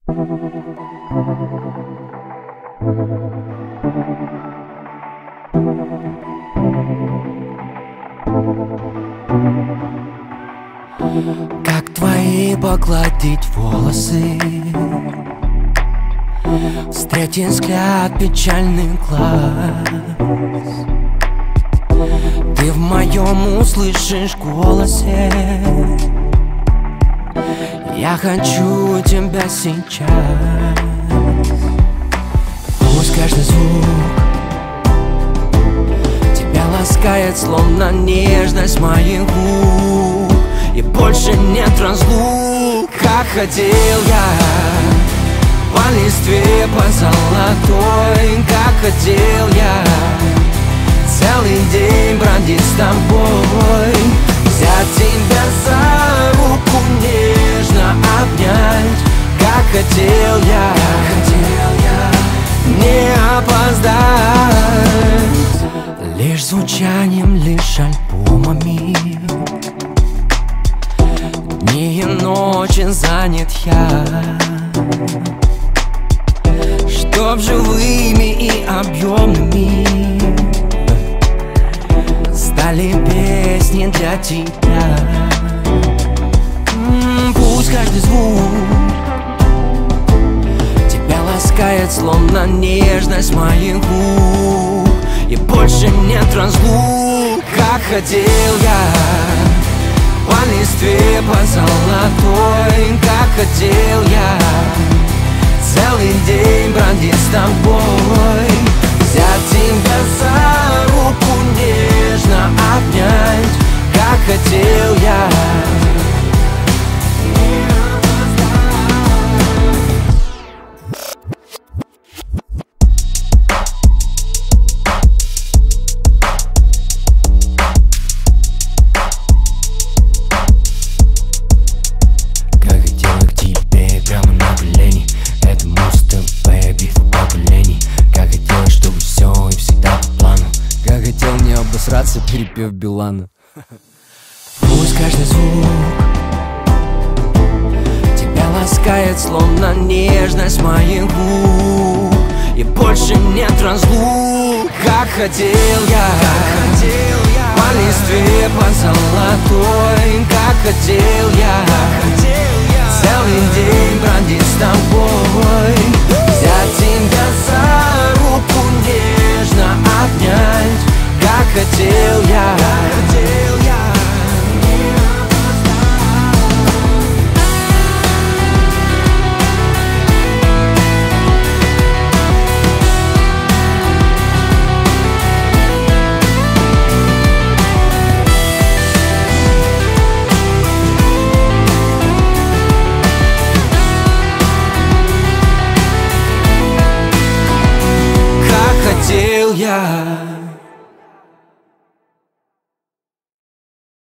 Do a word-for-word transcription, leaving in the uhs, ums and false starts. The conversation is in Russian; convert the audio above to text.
Как твои погладить волосы, встретить взгляд печальный глаз. Ты в моем услышишь голосе: я хочу тебя сейчас. Пусть каждый звук тебя ласкает, словно нежность моих губ, и больше нет разлук. Как хотел я по листве, по золотой, как хотел я целый день бродить с тобой, взять тебя за руку, нежно обнять. Как хотел я, хотел я не опоздать. Лишь звучанием, лишь альбомами дни и ночи занят я, чтоб живыми и объемными стали песни для тебя. М-м, пусть каждый звук тебя ласкает, словно нежность моих губ, и больше нет разлук. Как хотел я по листве, по золотой, как хотел я целый день бродить с тобой, взять тебя за руку, нежно обнять. Как хотел я не как хотела к тебе прямо на колени. Это Муз-ТВ, битва поколений. Как хотела, чтобы все и всегда по плану. Как хотел не обосраться, перепев Билана. Пусть каждый звук тебя ласкает, словно нежность моих губ, и больше нет разлук. Как хотел я по листве, по золотой, как хотел я целый день бродить с тобой, взять тебя за руку, нежно обнять. Как хотел я, хотел я не Как хотел я